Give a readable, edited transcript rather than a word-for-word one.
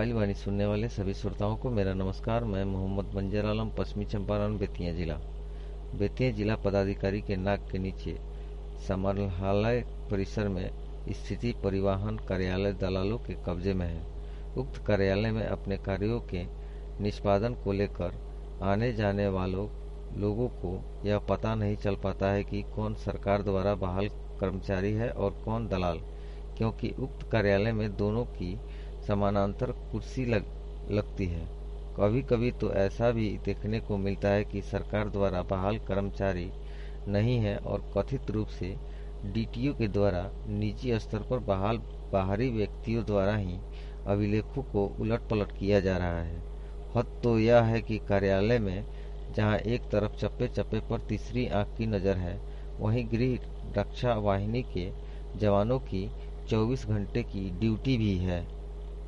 Mobile वाणी सुनने वाले सभी श्रोताओं को मेरा नमस्कार। मैं मोहम्मद मंजर आलम, पश्चिमी चंपारण बेतिया जिला पदाधिकारी के नाक के नीचे समाहरणालय परिसर में स्थित परिवहन कार्यालय दलालों के कब्जे में है। उक्त कार्यालय में अपने कार्यों के निष्पादन को लेकर आने जाने वालों लोगों को यह पता नहीं चल पाता है कि कौन सरकार द्वारा बहाल कर्मचारी है और कौन दलाल, क्योंकि उक्त कार्यालय में दोनों की समानांतर कुर्सी लगती है। कभी कभी तो ऐसा भी देखने को मिलता है कि सरकार द्वारा बहाल कर्मचारी नहीं है और कथित रूप से डीटीओ के द्वारा निजी स्तर पर बहाल बाहरी व्यक्तियों द्वारा ही अभिलेखों को उलट पलट किया जा रहा है। हद तो यह है कि कार्यालय में जहां एक तरफ चप्पे चप्पे पर तीसरी आंख की नजर है, वहीं गृह रक्षा वाहिनी के जवानों की 24 घंटे की ड्यूटी भी है।